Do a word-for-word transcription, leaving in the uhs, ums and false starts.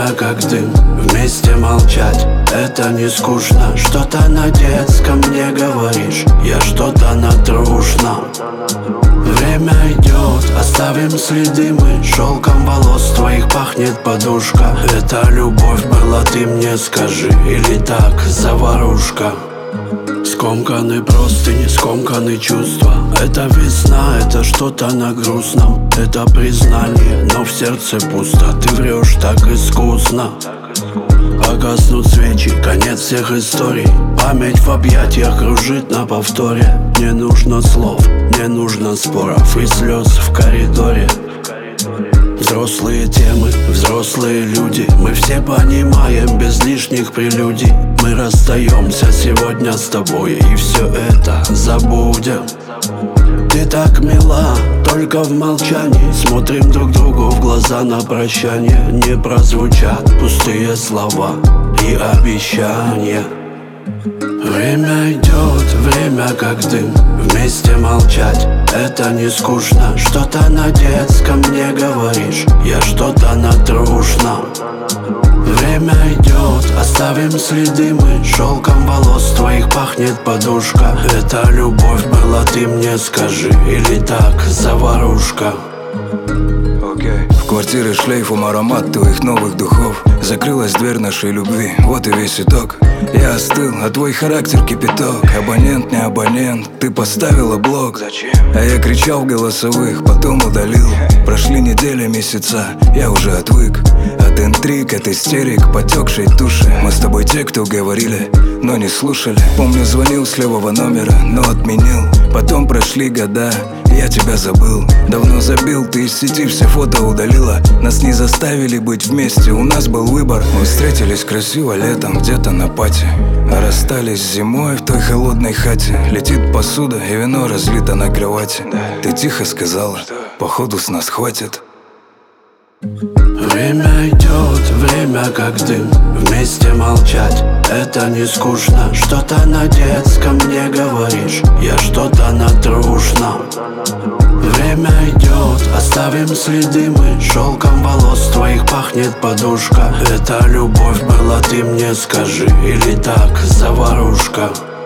время как дым, вместе молчать, это не скучно. Что-то на детском мне говоришь, я что-то на трушном. Время идет, оставим следы мы. Шелком волос твоих пахнет подушка. Это любовь была, ты мне скажи, или так, заварушка? Скомканы простыни, скомканы чувства. Это весна, это что-то на грустном. Это признание, но в сердце пусто. Ты врешь так искусно. Погаснут свечи, конец всех историй. Память в объятиях кружит на повторе. Не нужно слов, не нужно споров и слез в коридоре. Взрослые темы, взрослые люди. Мы все понимаем без лишних прелюдий. Мы расстаемся сегодня с тобой и все это забудем. Ты так мила, только в молчании. Смотрим друг другу в глаза на прощание. Не прозвучат пустые слова и обещания. Время идет, время как дым, вместе молчать, это не скучно. Что-то на детском мне говоришь, я что-то на трушном. Время идет, оставим следы мы. Шелком волос твоих пахнет подушка. Это любовь была, ты мне скажи, или так, заварушка? Okay. В квартире шлейфом аромат твоих новых духов. Закрылась дверь нашей любви, вот и весь итог. Я остыл, а твой характер кипяток. Абонент, не абонент, ты поставила блок. Зачем? А я кричал в голосовых, потом удалил. Прошли недели, месяца, я уже отвык от интриг, от истерик, потекшей туши. Мы с тобой те, кто говорили, но не слушали. Помню, звонил с левого номера, но отменил. Потом прошли года, я тебя забыл. Давно забил, ты из сети все фото удалила. Нас не заставили быть вместе, у нас был выбор. Мы встретились красиво летом, где-то на пати, а расстались зимой в той холодной хате. Летит посуда и вино разлито на кровати. Ты тихо сказала, походу с нас хватит. Время идет, время как дым, вместе молчать, это не скучно. Что-то на детском мне говоришь, я что-то на трушном. Время идет, оставим следы мы. Шелком волос твоих пахнет подушка. Это любовь была, ты мне скажи, или так, заварушка?